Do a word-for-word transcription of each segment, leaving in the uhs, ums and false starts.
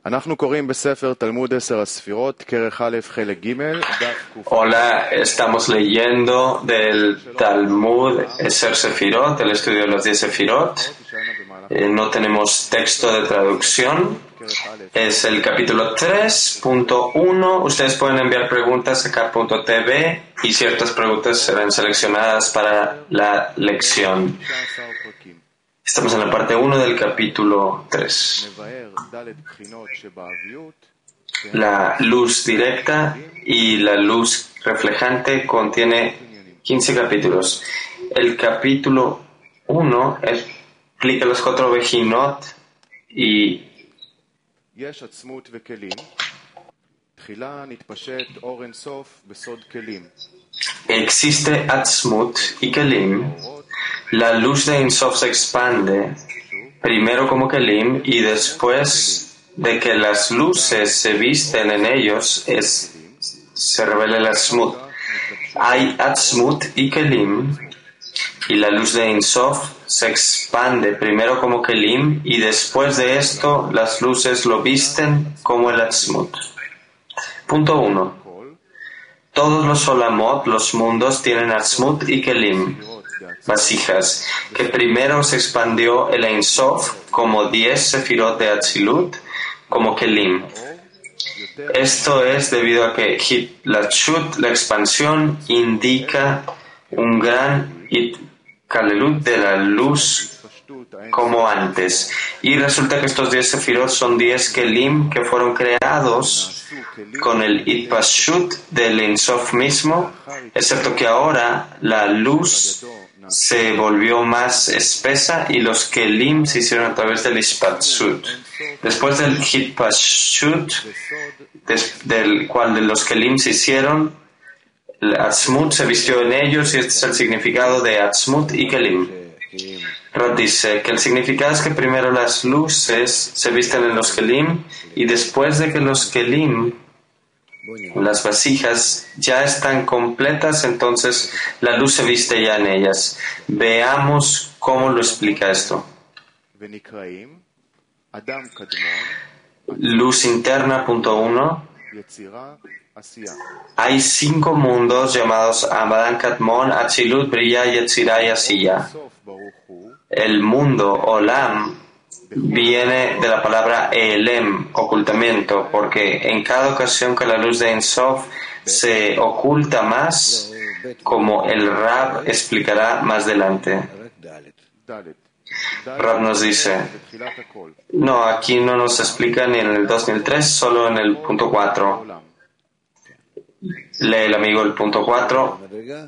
Hola, estamos leyendo del Talmud Eser Sefirot, el estudio de los diez Sefirot. Eh, no tenemos texto de traducción. Es el capítulo tres punto uno. Ustedes pueden enviar preguntas a k punto t v y ciertas preguntas serán seleccionadas para la lección. Estamos en la parte uno del capítulo tres. La luz directa y la luz reflejante contiene quince capítulos. El capítulo uno explica los cuatro Bejinot y existe Atzmut y Kelim. La luz de Ein Sof se expande primero como Kelim y después de que las luces se visten en ellos es, se revela el Atzmut. Hay Atzmut y Kelim y la luz de Ein Sof se expande primero como Kelim y después de esto las luces lo visten como el Atzmut. Punto uno. Todos los Olamot, los mundos, tienen Atzmut y Kelim, vasijas, que primero se expandió el Ein Sof como diez Sefirot de Atzilut, como Kelim. Esto es debido a que Hitlachut, la expansión, indica un gran Hitkalelut de la luz como antes. Y resulta que estos diez Sefirot son diez Kelim que fueron creados con el Hitpashut del Ein Sof mismo, excepto que ahora la luz se volvió más espesa y los Kelim se hicieron a través del Hitpashut. Después del Hitpashut, del cual de los Kelim se hicieron, el Atzmut se vistió en ellos y este es el significado de Atzmut y Kelim. Rab dice que el significado es que primero las luces se visten en los Kelim y después de que los Kelim, las vasijas, ya están completas, entonces la luz se viste ya en ellas. Veamos cómo lo explica esto. Luz interna, punto uno. Hay cinco mundos llamados Adam Kadmon, Atzilut, Briya, Yetzirah y Asiya. El mundo Olam viene de la palabra Elem, ocultamiento, porque en cada ocasión que la luz de Ein Sof se oculta más, como el Rab explicará más adelante. Rab nos dice, no, aquí no nos explica ni en el dos ni el tres, solo en el punto cuatro. Lee el amigo el punto cuatro.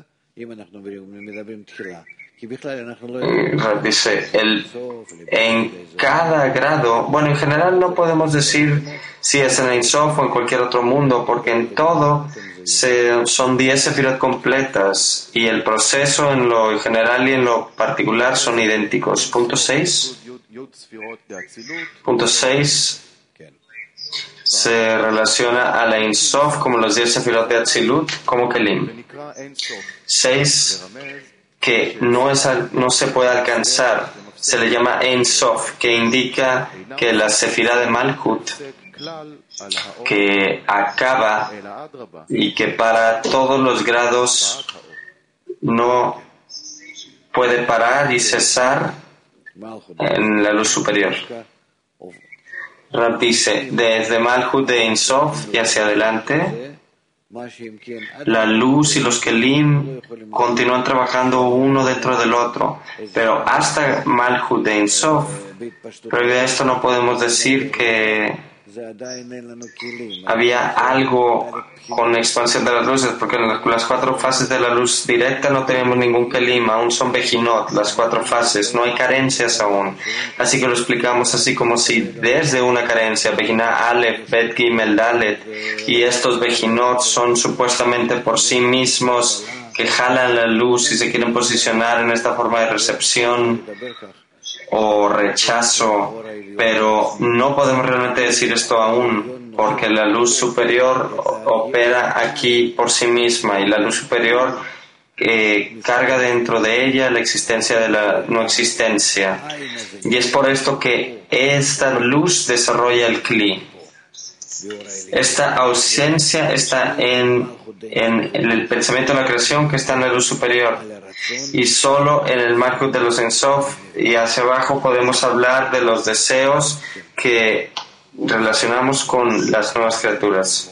Dice, el, en cada grado, bueno, en general no podemos decir si es en Ein Sof o en cualquier otro mundo, porque en todo se, son diez sefirot completas y el proceso en lo general y en lo particular son idénticos. Punto seis. Punto seis se relaciona a la Ein Sof como los diez sefirot de Atzilut, como Kelim. seis. Que no, es, no se puede alcanzar, se le llama Ein Sof, que indica que la Sefirá de Malkut, que acaba y que para todos los grados no puede parar y cesar en la luz superior. Rab dice, desde Malkut de Ein Sof y hacia adelante, la luz y los Kelim continúan trabajando uno dentro del otro, pero hasta Malhut de Ein Sof, previo a esto no podemos decir que había algo con la expansión de las luces, porque en las cuatro fases de la luz directa no tenemos ningún Kelim, aún son Bejinot, las cuatro fases, no hay carencias aún. Así que lo explicamos así como si desde una carencia, Bejina Aleph, Bet Gimel Dalet, y estos Bejinot son supuestamente por sí mismos que jalan la luz y se quieren posicionar en esta forma de recepción o rechazo, pero no podemos realmente decir esto aún, porque la luz superior opera aquí por sí misma y la luz superior eh, carga dentro de ella la existencia de la no existencia. Y es por esto que esta luz desarrolla el Kli. Esta ausencia está en, en, en el pensamiento de la creación que está en la luz superior. Y solo en el marco de los Ensof y hacia abajo podemos hablar de los deseos que relacionamos con las nuevas criaturas.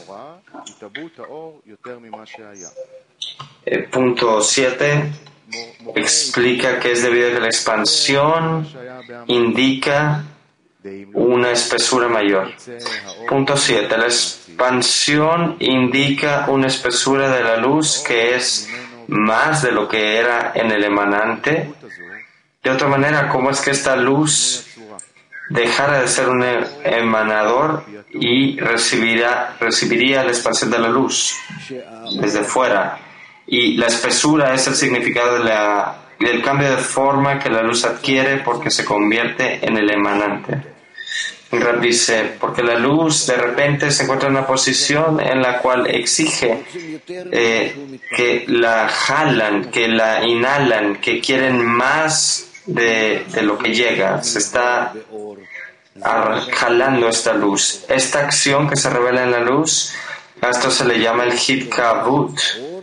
El punto siete explica que es debido a que la expansión indica una espesura mayor. Punto siete. La expansión indica una espesura de la luz que es más de lo que era en el emanante. De otra manera, ¿cómo es que esta luz dejara de ser un emanador y recibirá, recibiría la expansión de la luz desde fuera? Y la espesura es el significado de la, del cambio de forma que la luz adquiere porque se convierte en el emanante. Rab dice, porque la luz de repente se encuentra en una posición en la cual exige eh, que la jalan, que la inhalan, que quieren más de, de lo que llega. Se está jalando esta luz. Esta acción que se revela en la luz, a esto se le llama el hitkavut,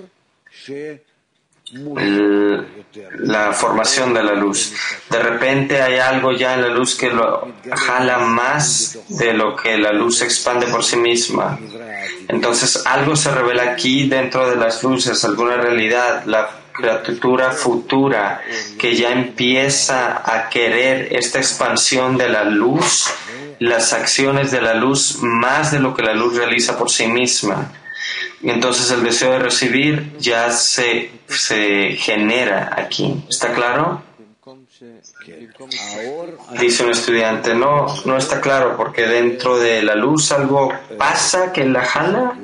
el, la formación de la luz. De repente hay algo ya en la luz que lo jala más de lo que la luz expande por sí misma. Entonces algo se revela aquí dentro de las luces, alguna realidad, la criatura futura que ya empieza a querer esta expansión de la luz, las acciones de la luz más de lo que la luz realiza por sí misma. Entonces el deseo de recibir ya se, se genera aquí. ¿Está claro? Dice un estudiante, no, no está claro, porque dentro de la luz algo pasa que la jala.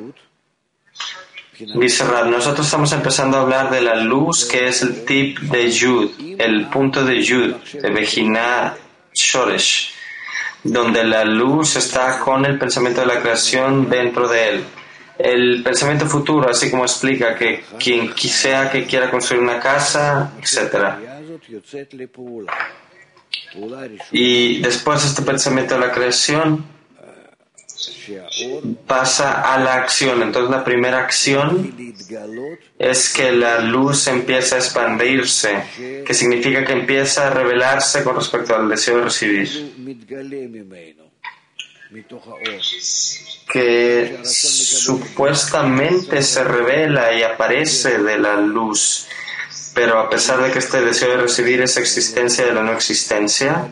Dice Rab, nosotros estamos empezando a hablar de la luz que es el tip de Yud, el punto de Yud, de Bejina Shoresh, donde la luz está con el pensamiento de la creación dentro de él. El pensamiento futuro, así como explica que quien sea que quiera construir una casa, etcétera. Y después este pensamiento de la creación pasa a la acción. Entonces la primera acción es que la luz empieza a expandirse, que significa que empieza a revelarse con respecto al deseo de recibir, que supuestamente se revela y aparece de la luz, pero a pesar de que este deseo de recibir es existencia de la no existencia,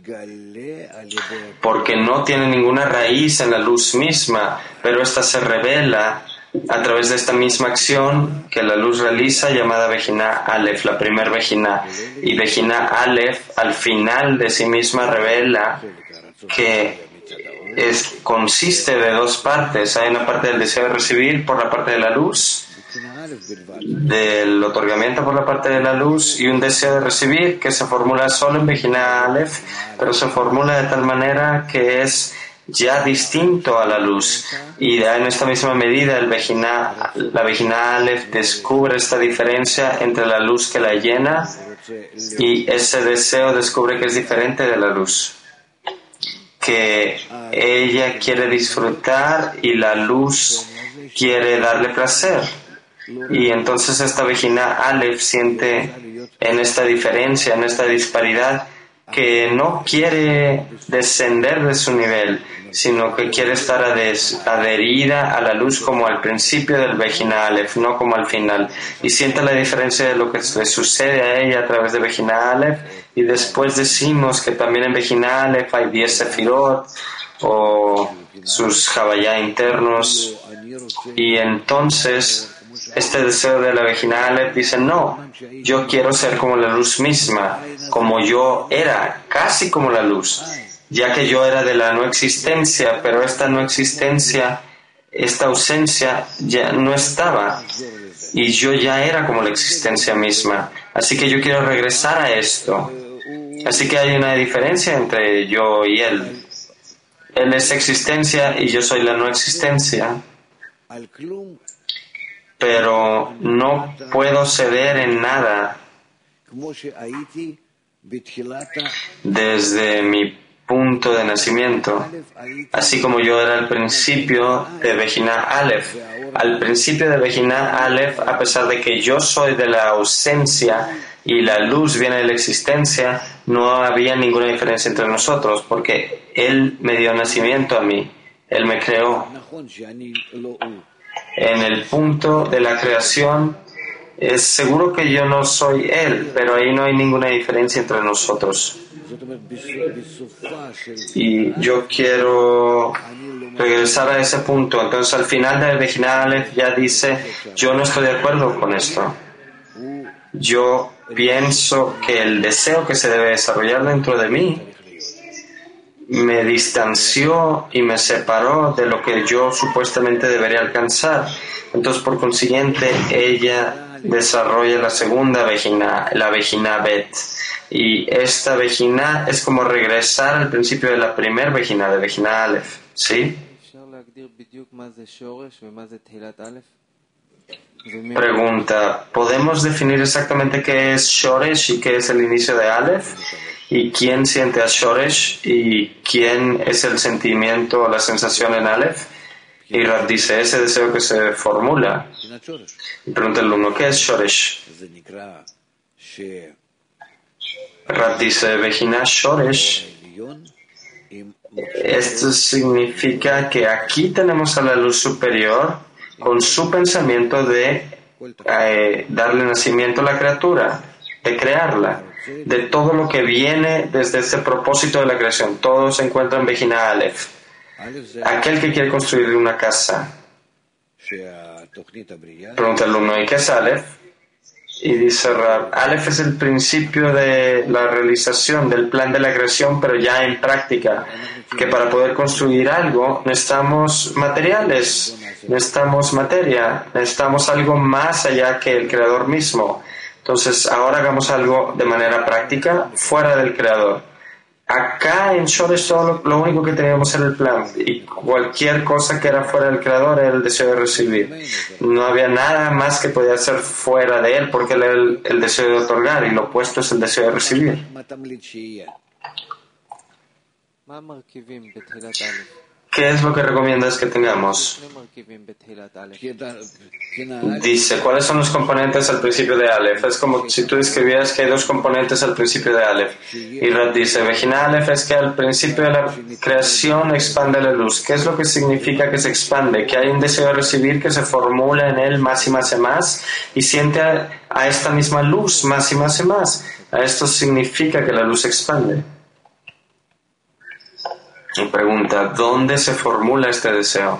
porque no tiene ninguna raíz en la luz misma, pero esta se revela a través de esta misma acción que la luz realiza, llamada Bejina Aleph, la primer Bejina. Y Bejina Aleph al final de sí misma revela que es, consiste de dos partes. Hay una parte del deseo de recibir por la parte de la luz, del otorgamiento por la parte de la luz, y un deseo de recibir que se formula solo en Bejina Aleph, pero se formula de tal manera que es ya distinto a la luz. Y en esta misma medida el Bejina, la Bejina Aleph descubre esta diferencia entre la luz que la llena, y ese deseo descubre que es diferente de la luz, que ella quiere disfrutar y la luz quiere darle placer. Y entonces esta Bejina Aleph siente en esta diferencia, en esta disparidad, que no quiere descender de su nivel, sino que quiere estar adherida a la luz como al principio del Bejina Aleph, no como al final. Y siente la diferencia de lo que le sucede a ella a través de Bejina Aleph. Y después decimos que también en Bejina Aleph hay diez sefirot o sus Javayá internos. Y entonces este deseo de la Bejina Aleph dice, no, yo quiero ser como la luz misma, como yo era, casi como la luz, ya que yo era de la no existencia, pero esta no existencia, esta ausencia ya no estaba, y yo ya era como la existencia misma. Así que yo quiero regresar a esto. Así que hay una diferencia entre yo y él. Él es existencia y yo soy la no existencia. Pero no puedo ceder en nada desde mi punto de nacimiento, así como yo era el principio de Vejina Aleph. Al principio de Vejina Aleph, a pesar de que yo soy de la ausencia y la luz viene de la existencia, no había ninguna diferencia entre nosotros, porque Él me dio nacimiento a mí, Él me creó. En el punto de la creación, es seguro que yo no soy Él, pero ahí no hay ninguna diferencia entre nosotros. Y yo quiero regresar a ese punto. Entonces, al final del Vejina Aleph ya dice, yo no estoy de acuerdo con esto. Yo pienso que el deseo que se debe desarrollar dentro de mí me distanció y me separó de lo que yo supuestamente debería alcanzar. Entonces, por consiguiente, ella desarrolla la segunda Vejina, la Vejina Bet. Y esta Vejina es como regresar al principio de la primera Vejina, de Vejina Aleph. ¿Sí? Pregunta, ¿podemos definir exactamente qué es Shoresh y qué es el inicio de Aleph? ¿Y quién siente a Shoresh y quién es el sentimiento o la sensación en Aleph? Y Rab dice, ese deseo que se formula. Y pregunta el alumno, ¿qué es Shoresh? Rab dice, Vejina Shoresh. Esto significa que aquí tenemos a la luz superior con su pensamiento de eh, darle nacimiento a la criatura, de crearla, de todo lo que viene desde ese propósito de la creación. Todo se encuentra en Vejina Aleph. Aquel que quiere construir una casa. Pregunta el alumno, ¿y qué es Aleph? Y dice Rab, Aleph es el principio de la realización del plan de la creación, pero ya en práctica, que para poder construir algo necesitamos materiales, necesitamos materia, necesitamos algo más allá que el creador mismo. Entonces ahora hagamos algo de manera práctica fuera del creador. Acá en Shoresh todo lo, lo único que teníamos era el plan, y cualquier cosa que era fuera del creador era el deseo de recibir. No había nada más que podía ser fuera de él, porque él era el, el deseo de otorgar, y lo opuesto es el deseo de recibir. ¿Qué es lo que recomiendas que tengamos? Dice, ¿cuáles son los componentes al principio de Aleph? Es como si tú describieras que hay dos componentes al principio de Aleph. Y Rab dice, Vejina Aleph es que al principio de la creación expande la luz. ¿Qué es lo que significa que se expande? Que hay un deseo de recibir que se formula en él más y más y más, y siente a, a esta misma luz más y más y más. A esto significa que la luz se expande. Y pregunta, ¿dónde se formula este deseo?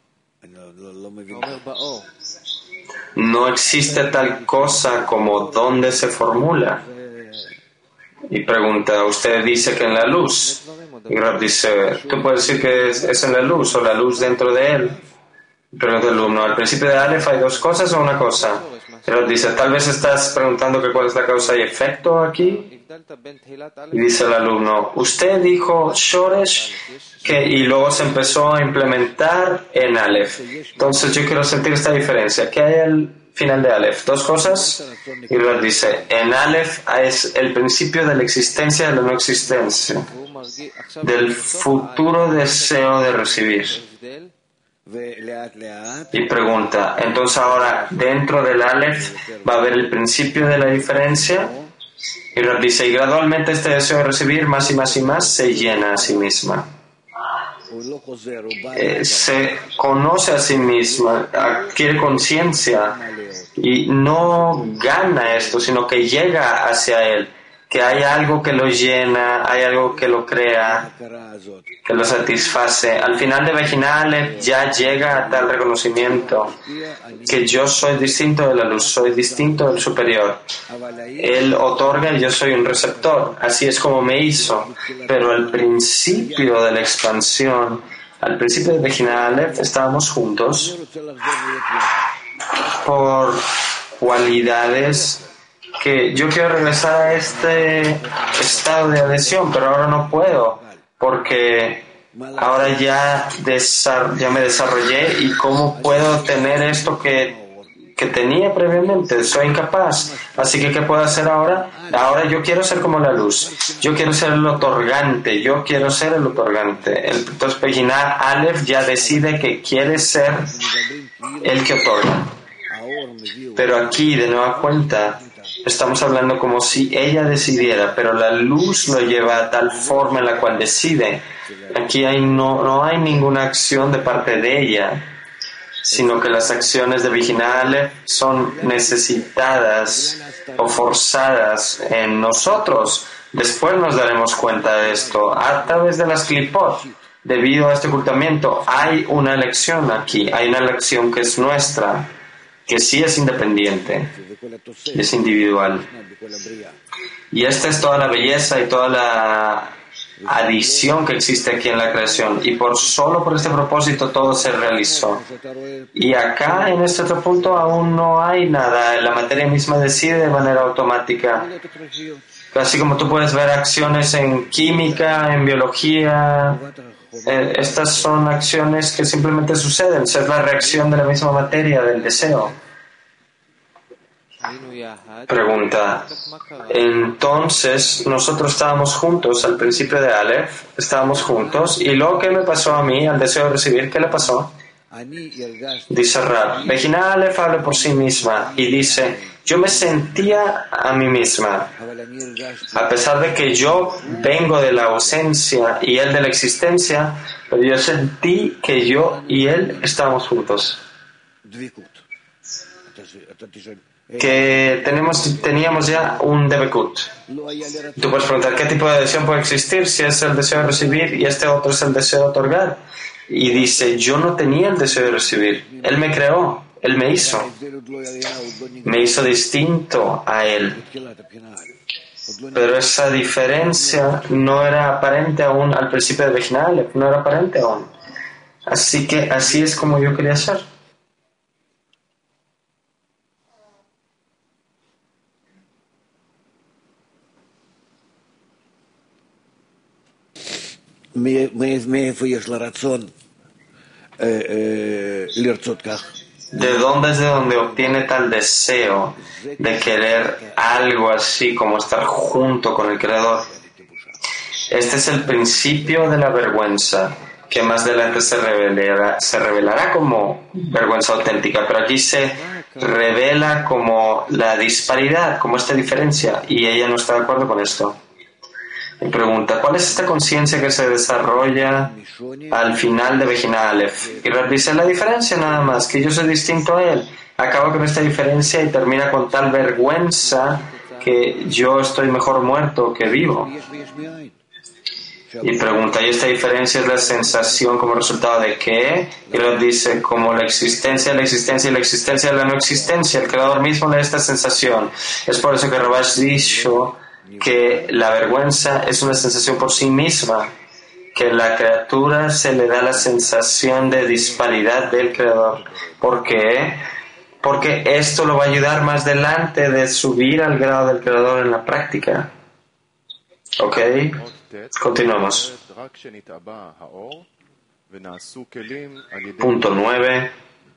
No existe tal cosa como dónde se formula. Y pregunta, usted dice que en la luz. Y Rab dice, tú puedes decir que es, es en la luz o la luz dentro de él. Y pregunta el alumno, ¿al principio de Aleph hay dos cosas o una cosa? Y Rab dice, tal vez estás preguntando que cuál es la causa y efecto aquí. Y dice el alumno, usted dijo Shoresh que, y luego se empezó a implementar en Aleph. Entonces yo quiero sentir esta diferencia. ¿Qué hay al final de Aleph? ¿Dos cosas? Y Rab dice, en Aleph es el principio de la existencia de la no existencia, del futuro deseo de recibir. Y pregunta, entonces ahora dentro del Aleph va a haber el principio de la diferencia. Y Rab dice, y gradualmente este deseo de recibir más y más y más se llena a sí misma. Eh, se conoce a sí misma, adquiere conciencia y no gana esto, sino que llega hacia él, que hay algo que lo llena, hay algo que lo crea, que lo satisface. Al final de Vejina Aleph ya llega a tal reconocimiento que yo soy distinto de la luz, soy distinto del superior. Él otorga y yo soy un receptor, así es como me hizo. Pero al principio de la expansión, al principio de Vejina Aleph, estábamos juntos por cualidades que yo quiero regresar a este estado de adhesión, pero ahora no puedo, porque ahora ya, desar- ya me desarrollé, y cómo puedo tener esto que, que tenía previamente. Soy incapaz. Así que, ¿qué puedo hacer ahora? Ahora yo quiero ser como la luz. Yo quiero ser el otorgante. Yo quiero ser el otorgante. Entonces, Bejiná Aleph ya decide que quiere ser el que otorga. Pero aquí, de nueva cuenta, estamos hablando como si ella decidiera, pero la luz lo lleva a tal forma en la cual decide. Aquí hay no, no hay ninguna acción de parte de ella, sino que las acciones de Bejiná Aleph son necesitadas o forzadas en nosotros. Después nos daremos cuenta de esto a través de las clipot. Debido a este ocultamiento hay una elección aquí, hay una elección que es nuestra, que sí es independiente, es individual. Y esta es toda la belleza y toda la adición que existe aquí en la creación. Y por solo por este propósito todo se realizó. Y acá, en este otro punto, aún no hay nada. La materia misma decide de manera automática. Así como tú puedes ver acciones en química, en biología, eh, estas son acciones que simplemente suceden. Es la reacción de la misma materia, del deseo. Pregunta. Entonces, nosotros estábamos juntos al principio de Aleph, estábamos juntos, y luego, ¿qué me pasó a mí, al deseo de recibir? ¿Qué le pasó? Dice Rab, Bejiná Aleph habla por sí misma y dice, yo me sentía a mí misma, a pesar de que yo vengo de la ausencia y él de la existencia, pero yo sentí que yo y él estábamos juntos. Que tenemos, teníamos ya un debekut. Tú puedes preguntar qué tipo de deseo puede existir si es el deseo de recibir y este otro es el deseo de otorgar. Y dice, yo no tenía el deseo de recibir. Él me creó, Él me hizo. Me hizo distinto a Él. Pero esa diferencia no era aparente aún al principio de Bejiná Aleph, no era aparente aún. Así que así es como yo quería ser. ¿De dónde es de donde obtiene tal deseo de querer algo así como estar junto con el Creador? Este es el principio de la vergüenza, que más adelante se revelará, se revelará como vergüenza auténtica, pero aquí se revela como la disparidad, como esta diferencia, y ella no está de acuerdo con esto. Me pregunta, ¿cuál es esta conciencia que se desarrolla al final de Bejiná Aleph? Y Rab dice, la diferencia nada más, que yo soy distinto a él. Acaba con esta diferencia y termina con tal vergüenza que yo estoy mejor muerto que vivo. Y pregunta, ¿y esta diferencia es la sensación como resultado de qué? Y Rab dice, como la existencia, la existencia y la existencia de la no existencia. El Creador mismo le da esta sensación. Es por eso que Rabash dijo que la vergüenza es una sensación por sí misma, que la criatura se le da la sensación de disparidad del Creador. ¿Por qué? Porque esto lo va a ayudar más adelante de subir al grado del Creador en la práctica. ¿Ok? Continuamos. Punto nueve.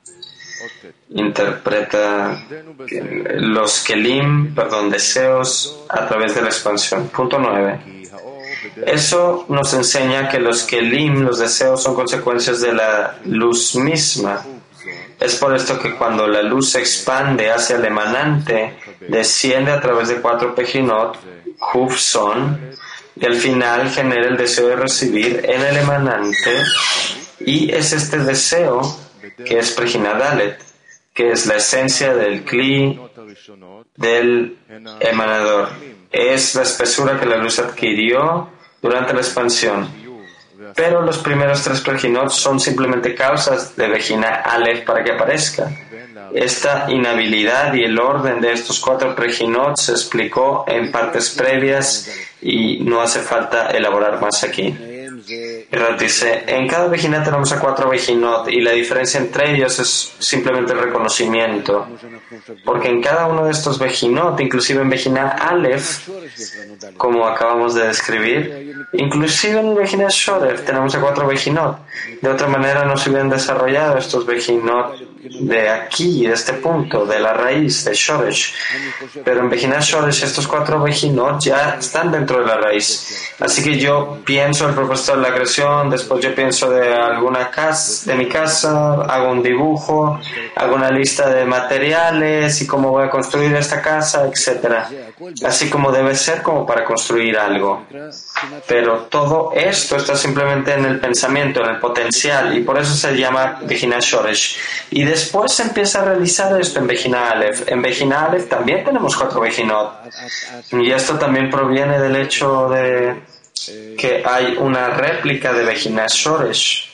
Interpreta los kelim, perdón, deseos a través de la expansión. Punto nueve. Eso nos enseña que los kelim, los deseos, son consecuencias de la luz misma. Es por esto que cuando la luz se expande hacia el emanante, desciende a través de cuatro pejinot, Huf son, y al final genera el deseo de recibir en el emanante, y es este deseo que es Bejiná Dalet, que es la esencia del Kli, del emanador. Es la espesura que la luz adquirió durante la expansión. Pero los primeros tres Pejinot son simplemente causas de Bejiná Aleph para que aparezca. Esta inhabilidad y el orden de estos cuatro Pejinot se explicó en partes previas y no hace falta elaborar más aquí. Rab dice, en cada Bejiná tenemos a cuatro Bejinot y la diferencia entre ellos es simplemente el reconocimiento, porque en cada uno de estos Bejinot, inclusive en Bejiná Aleph, como acabamos de describir, Inclusive en el Bejinat Shoresh tenemos a cuatro Bejinot. De otra manera no se hubieran desarrollado estos Bejinot de aquí, de este punto, de la raíz, de Shoresh. Pero en Bejinat Shoresh estos cuatro Bejinot ya están dentro de la raíz. Así que yo pienso el propósito de la creación, después yo pienso de alguna casa, de mi casa, hago un dibujo, hago una lista de materiales y cómo voy a construir esta casa, etcétera. Así como debe ser como para construir algo. Pero todo esto está simplemente en el pensamiento, en el potencial, y por eso se llama Bejinat Shoresh. Y después se empieza a realizar esto en Bejinat Aleph. En Bejinat Aleph también tenemos cuatro Bejinot. Y esto también proviene del hecho de que hay una réplica de Bejinat Shoresh,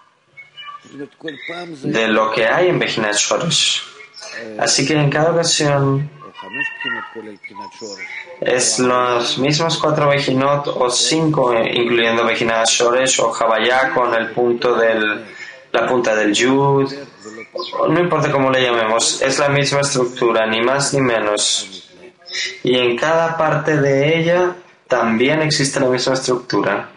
de lo que hay en Bejinat Shoresh. Así que en cada ocasión es los mismos cuatro Bejinot o cinco, incluyendo Bejinat Shoresh o Havaya con el punto del, la punta del Yud, no importa cómo le llamemos, es la misma estructura, ni más ni menos. Y en cada parte de ella también existe la misma estructura,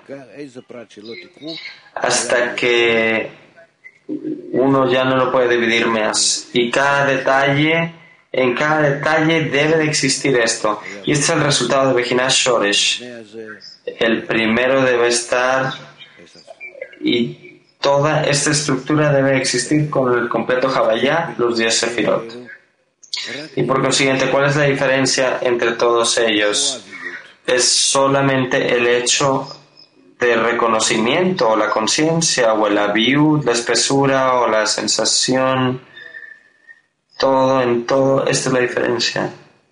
hasta que uno ya no lo puede dividir más. Y cada detalle, en cada detalle debe de existir esto. Y este es el resultado de Bejinat Shoresh. El primero debe estar y toda esta estructura debe existir con el completo Havaya, los diez Sefirot. Y por consiguiente, ¿cuál es la diferencia entre todos ellos? Es solamente el hecho de reconocimiento o la conciencia o el aviud, la espesura o la sensación. Todo en todo, esta es la diferencia.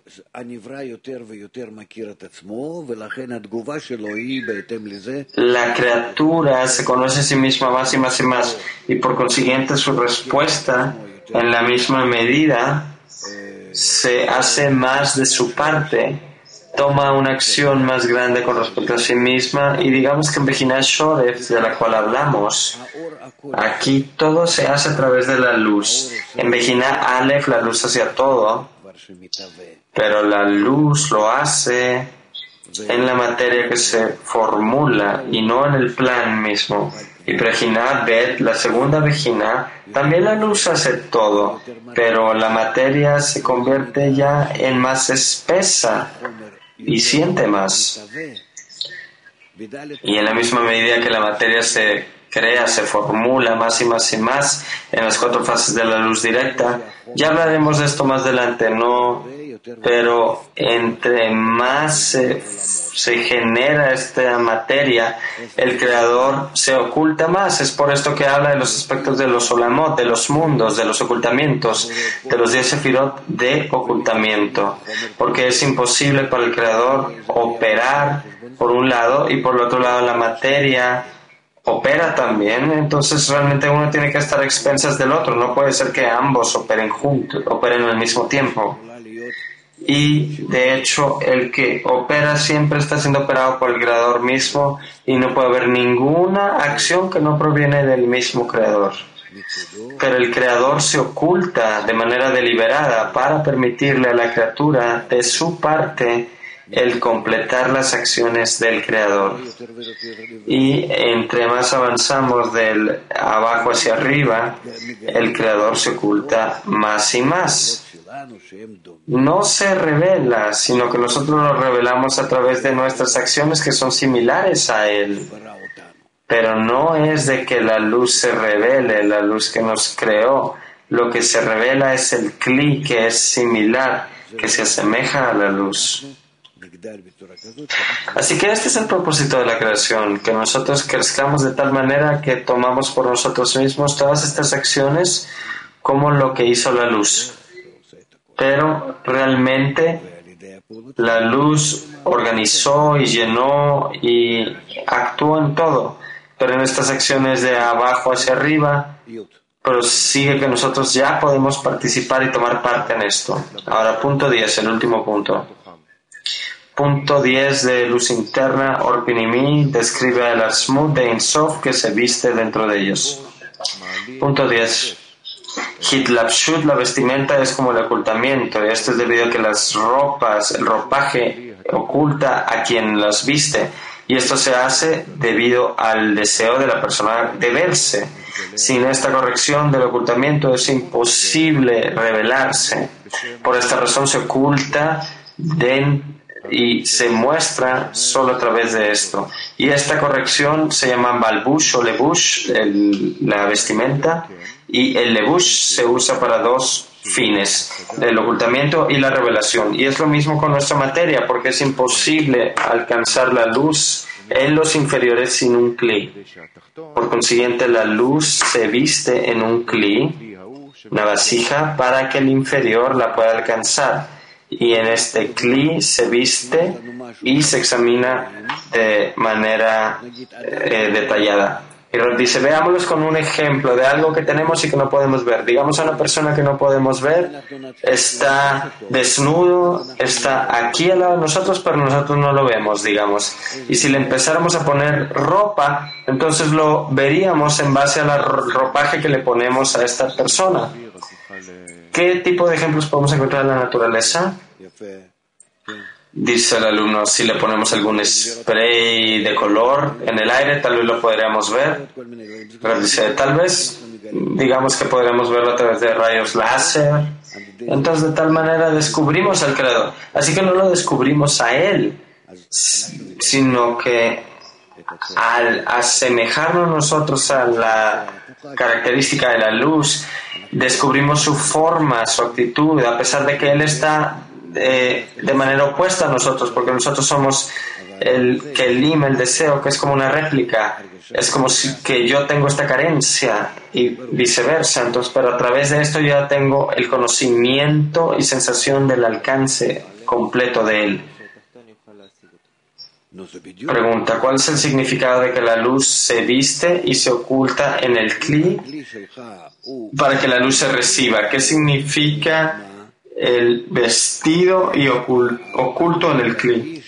La criatura se conoce a sí misma más y más y más, y por consiguiente su respuesta en la misma medida se hace más de su parte, toma una acción más grande con respecto a sí misma. Y digamos que en Bejinat Shoresh, de la cual hablamos, aquí todo se hace a través de la luz. En Bejinat Aleph la luz hacía todo, pero la luz lo hace en la materia que se formula y no en el plan mismo. Y Bejinat Bet, la segunda Bejinat, también la luz hace todo, pero la materia se convierte ya en más espesa y siente más. Y en la misma medida que la materia se crea, se formula más y más y más en las cuatro fases de la luz directa, ya hablaremos de esto más adelante, no, pero entre más se, se genera esta materia, el creador se oculta más. Es por esto que habla de los aspectos de los olamot, de los mundos, de los ocultamientos, de los diez sefirot de ocultamiento, porque es imposible para el creador operar por un lado y por el otro lado la materia opera también. Entonces realmente uno tiene que estar a expensas del otro, no puede ser que ambos operen juntos, operen al mismo tiempo. Y de hecho el que opera siempre está siendo operado por el creador mismo, y no puede haber ninguna acción que no proviene del mismo creador. Pero el creador se oculta de manera deliberada para permitirle a la criatura de su parte el completar las acciones del creador. Y entre más avanzamos del abajo hacia arriba, el creador se oculta más y más. No se revela, sino que nosotros lo revelamos a través de nuestras acciones que son similares a él. Pero no es de que la luz se revele, la luz que nos creó. Lo que se revela es el Kli, que es similar, que se asemeja a la luz. Así que este es el propósito de la creación, que nosotros crezcamos de tal manera que tomamos por nosotros mismos todas estas acciones como lo que hizo la luz. Pero realmente la luz organizó y llenó y actuó en todo, pero en estas acciones de abajo hacia arriba, pero sigue que nosotros ya podemos participar y tomar parte en esto. Ahora, punto diez, el último punto. Punto diez de luz interna, Orpinimi, describe el Asmut de Ein Sof que se viste dentro de ellos. Punto diez. Hitlapshut, la vestimenta, es como el ocultamiento, y esto es debido a que las ropas, el ropaje oculta a quien las viste, Y esto se hace debido al deseo de la persona de verse. Sin esta corrección del ocultamiento es imposible revelarse. Por esta razón se oculta de, y se muestra solo a través de esto. Y esta corrección se llama balbush o lebush, el, la vestimenta, y el lebush se usa para dos fines, el ocultamiento y la revelación. Y es lo mismo con nuestra materia, porque es imposible alcanzar la luz en los inferiores sin un kli. Por consiguiente, la luz se viste en un kli, una vasija, para que el inferior la pueda alcanzar. Y en este kli se viste y se examina de manera eh, detallada. Y Rab dice, veámoslos con un ejemplo de algo que tenemos y que no podemos ver. Digamos a una persona que no podemos ver, está desnudo, está aquí al lado de nosotros, pero nosotros no lo vemos, digamos. Y si le empezáramos a poner ropa, entonces lo veríamos en base al ropaje que le ponemos a esta persona. ¿Qué tipo de ejemplos podemos encontrar en la naturaleza? Dice el alumno, si le ponemos algún spray de color en el aire, tal vez lo podríamos ver. Pero dice, tal vez, digamos que podríamos verlo a través de rayos láser. Entonces, de tal manera descubrimos al Creador. Así que no lo descubrimos a Él, sino que al asemejarnos nosotros a la característica de la luz, descubrimos su forma, su actitud, a pesar de que Él está De, de manera opuesta a nosotros, porque nosotros somos el kelim, el deseo, que es como una réplica. Es como si que yo tengo esta carencia y viceversa. Entonces, pero a través de esto yo ya tengo el conocimiento y sensación del alcance completo de él. Pregunta, ¿cuál es el significado de que la luz se viste y se oculta en el kli para que la luz se reciba? ¿Qué significa el vestido y ocul- oculto en el kli?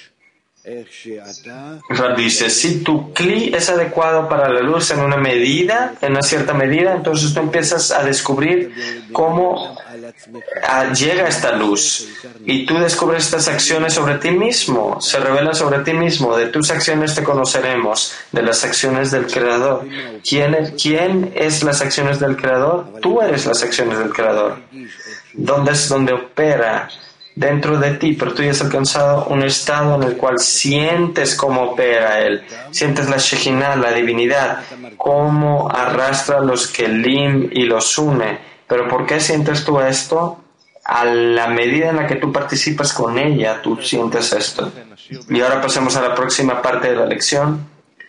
Rab dice, si tu kli es adecuado para la luz en una medida, en una cierta medida, entonces tú empiezas a descubrir cómo a, llega esta luz y tú descubres estas acciones sobre ti mismo, se revelan sobre ti mismo. De tus acciones te conoceremos, de las acciones del Creador. ¿Quién es, quién es las acciones del Creador? Tú eres las acciones del Creador. ¿Dónde es donde opera? Dentro de ti, pero tú ya has alcanzado un estado en el cual sientes cómo opera Él, sientes la Shejinah, la divinidad, cómo arrastra los Kelim y los une. ¿Pero por qué sientes tú esto? A la medida en la que tú participas con ella, tú sientes esto. Y ahora pasemos a la próxima parte de la lección,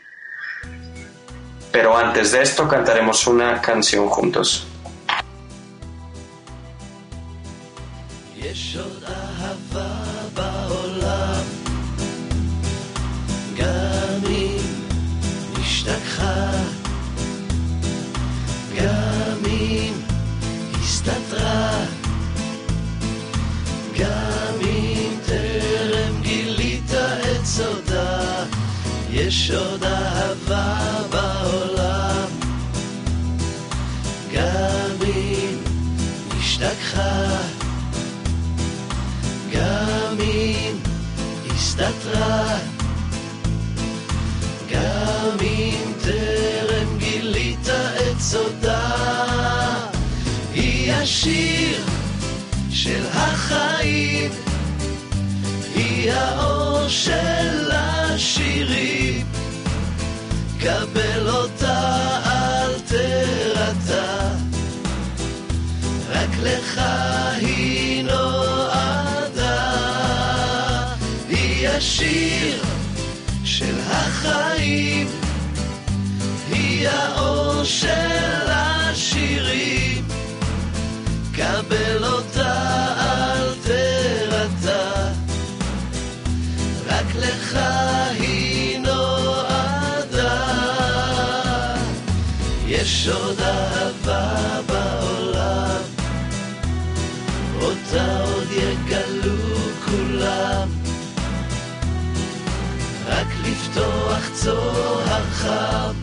pero antes de esto cantaremos una canción juntos. יש עוד אהבה בעולם, גם אם השתכחה, גם אם הסתתרה, גם אם טרם גילית את סודה, יש עוד אהבה בעולם, גם אם השתכחה, גם אם הסתתרה, גם אם טרם גילית את סודה, היא השיר של החיים, היא האור של השירים, קבל אותה אל תרתע, רק לך היא נועדה, היא השיר של החיים, היא האור של השירים, קבל אותה אל תרתע, רק לך היא נועדה, יש עוד אהבה בעולם, אותה עוד יגלו כולם, רק לפתוח צוהר חם,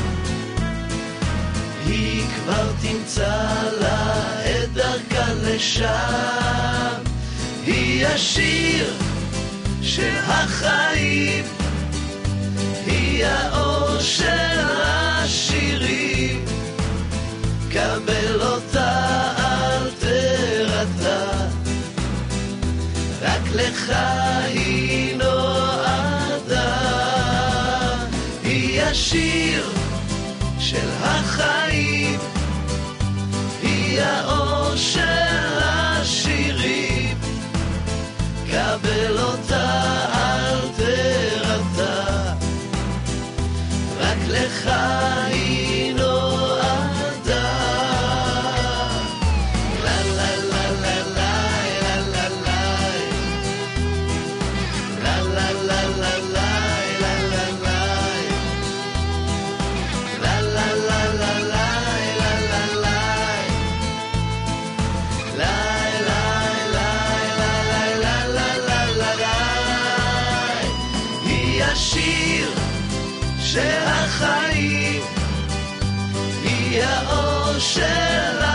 היא כבר תמצא לה את דרכה לשם, היא השיר של החיים, היא האור של השירים, קבל אותה אל תרתע, רק לך היא נועדה. היא השיר של החיים, היא האור של השירים, קבל אותה אל תרתע, רק לך היא נועדה. לה לה לה לה לה לה לה לה לה לה לה לה השיר שהחיים היא האור של